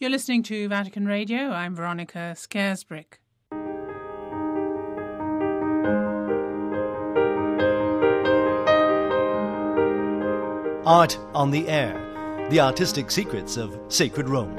You're listening to Vatican Radio. I'm Veronica Scaresbrick. Art on the Air, the artistic secrets of Sacred Rome.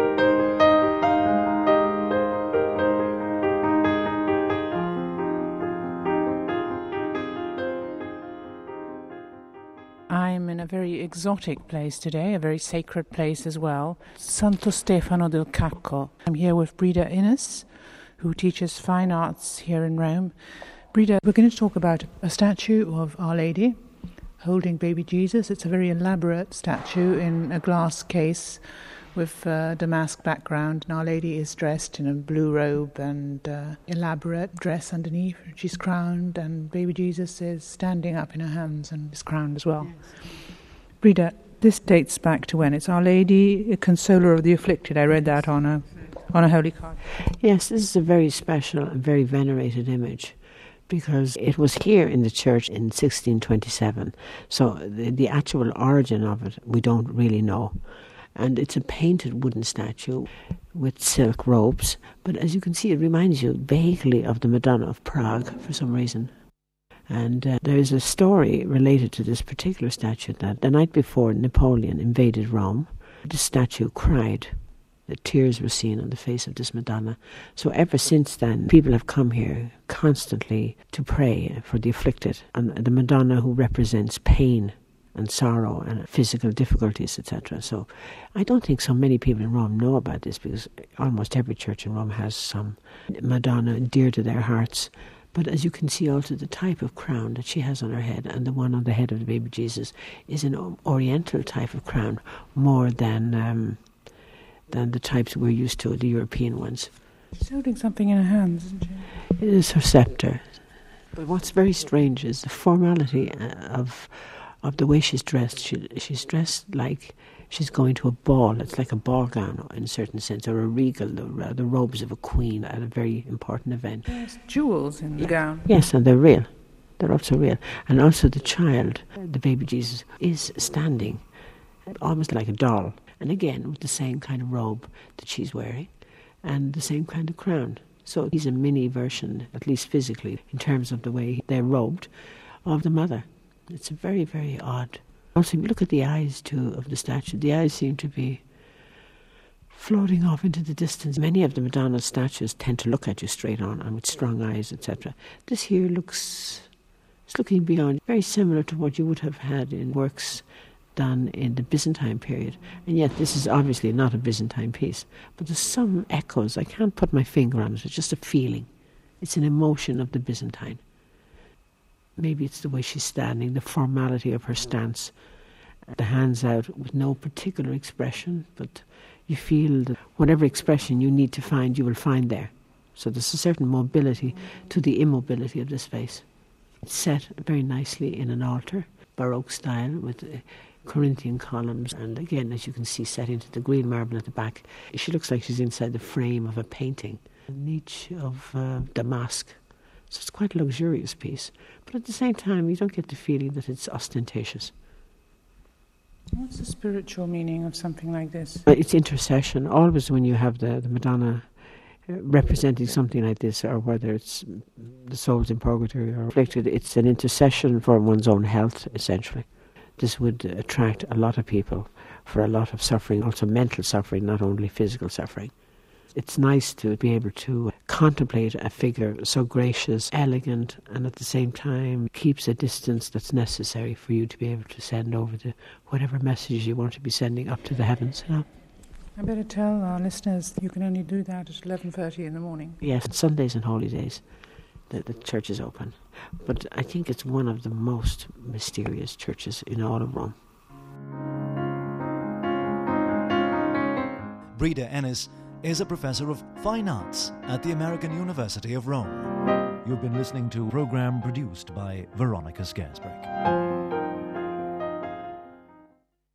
I'm in a very exotic place today, a very sacred place as well, Santo Stefano del Cacco. I'm here with Breda Innes, who teaches fine arts here in Rome. Breda, we're going to talk about a statue of Our Lady holding baby Jesus. It's a very elaborate statue in a glass case with a damask background, and Our Lady is dressed in a blue robe and elaborate dress underneath. She's crowned, and baby Jesus is standing up in her hands and is crowned as well. Yes. Breda, this dates back to when? It's Our Lady, a Consoler of the Afflicted. I read that on a holy card. Yes, this is a very special and very venerated image, because it was here in the church in 1627. So the actual origin of it, we don't really know. And it's a painted wooden statue with silk robes. But as you can see, it reminds you vaguely of the Madonna of Prague for some reason. And there is a story related to this particular statue that the night before Napoleon invaded Rome, this statue cried. The tears were seen on the face of this Madonna. So ever since then, people have come here constantly to pray for the afflicted. And the Madonna who represents pain and sorrow and physical difficulties, etc. So I don't think so many people in Rome know about this, because almost every church in Rome has some Madonna dear to their hearts. But as you can see also, the type of crown that she has on her head and the one on the head of the baby Jesus is an oriental type of crown more than the types we're used to, the European ones. She's holding something in her hands, isn't she? It is her scepter. But what's very strange is the formality of the way she's dressed. She's dressed like she's going to a ball. It's like a ball gown in a certain sense, or a regal, the robes of a queen at a very important event. There's jewels in the gown. Yes, and they're real. They're also real. And also the child, the baby Jesus, is standing almost like a doll. And again, with the same kind of robe that she's wearing and the same kind of crown. So he's a mini version, at least physically, in terms of the way they're robed, of the mother. It's very, very odd. Also, if you look at the eyes, too, of the statue, the eyes seem to be floating off into the distance. Many of the Madonna statues tend to look at you straight on and with strong eyes, etc. This here it's looking beyond, very similar to what you would have had in works done in the Byzantine period. And yet this is obviously not a Byzantine piece. But there's some echoes. I can't put my finger on it. It's just a feeling. It's an emotion of the Byzantine. Maybe it's the way she's standing, the formality of her stance, the hands out with no particular expression, but you feel that whatever expression you need to find, you will find there. So there's a certain mobility to the immobility of this face. It's set very nicely in an altar, Baroque style, with Corinthian columns, and again, as you can see, set into the green marble at the back. She looks like she's inside the frame of a painting, a niche of damask. So it's quite a luxurious piece, but at the same time you don't get the feeling that it's ostentatious. What's the spiritual meaning of something like this? It's intercession. Always when you have the Madonna representing something like this, or whether it's the souls in purgatory or afflicted, it's an intercession for one's own health, essentially. This would attract a lot of people for a lot of suffering, also mental suffering, not only physical suffering. It's nice to be able to contemplate a figure so gracious, elegant, and at the same time keeps a distance that's necessary for you to be able to send over whatever message you want to be sending up to the heavens. You know? I better tell our listeners you can only do that at 11:30 in the morning. Yes, Sundays and holy days, the church is open. But I think it's one of the most mysterious churches in all of Rome. Breda Innes is a professor of fine arts at the American University of Rome. You've been listening to a program produced by Veronica Scaresbrick.